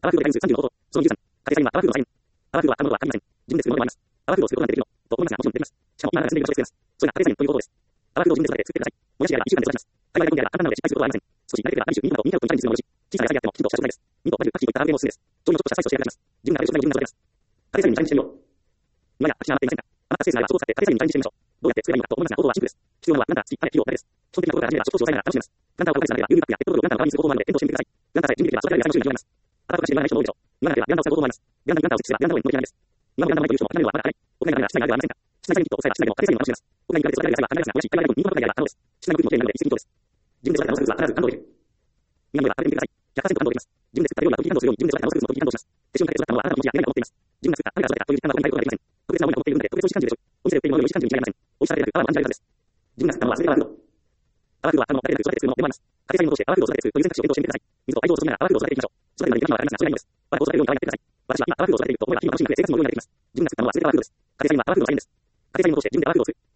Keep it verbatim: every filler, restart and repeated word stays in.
アワフードで回数さんじゅうのこと、そのじゅうさん、家庭菜園はアワフードを再現。アワフードはあるものはありません。自分で作るものでもあります。アワフードを作ることができるの、と思いますが、もちろんできます。しかも、今なら自分で予測しています。それが家庭菜園ということです。アワフードを自分で育てて作ってください。もやしであればいっしゅうかんで育ちます。幸い大根であれば簡単なので失敗することはありません。少し慣れてくれば毎週ミニトマトをミニキャロットにチャレンジするのもよし、小さな野菜であってもきちんとした食材です。ミニト、バジル、パクチーといったアーブ系もおすすめです。調理のちょっとしたスパイスを仕上げています。自分が食べる食材を自分が育てます。家庭菜園にチャレンジしてみよう。今や、空きが余っていませんか？余ったスペースがあればそこを使って家庭菜園にチャレンジしてみましょう。どうやって作ればいいのかと思いますが、方法はシンプルです。必要なのはプランター、土、種、肥料だけです。基本的なことから始めれば、ちょっと詳細ながら楽しめます。プランターを買うかでなければ、郵便バッグやペットボトルをプランターの代わりにする方法もあるので、検討してみてください。プランターさえ準備できれば、育てられる野菜の種類に広がります。あたたかして言わない人も多いでしょう。言わなければ、ベランダを使う方法もあります。ベランダにプランターを設置すれば、ベランダの上に乗り切れないです。今のベランダの上に乗り切れないです。今までベランダの上にという人も、諦めるはという人も、諦めるはしたいがありませんか？室内ユニットを抑えた室内でも家庭菜園を楽しめます。屋外に出て育てられる野菜は考えますが、もしいっぱいいられるのにミニトマトだけであれば、もやし、いっぱいいられるのにミニトマトだけであれば、必ず安定できる。今のでは食べてみてください。ひゃくパーセント 感動できます。自分で作った料理は時間とするように自分で育てたものを作ることを感動します。手塩にかけて育ったものはあなたの気持ちや願いが持っています。自分が作った、誰が育てたという時間は他に変えることができません。特別な思いが持っているので、特別なものに持っているので、特別美味しく感じるでしょう。お店で売っているものを美味しい感じるでしょう。お店で売っているものは忘れているからです。自分が作ったものは忘れていないのです。アワフードは他の誰でなく育てて作るものでもあります。家庭菜園を通してアワフードを育てて作るという選択肢を検討してみてください。水と愛情を注ぎながらアワフードを育てていきましょう。育てるまでに時間はかかりますが、それがいいのです。我が子を育てるように可愛がってください。私は今アワフードを育てていると思えば日々楽しみが増え、生活も余裕ができます。自分が作ったものは忘れてアワフードです。家庭菜園はアワフードの菜園です。家庭菜園を通して自分でアワフードを作る。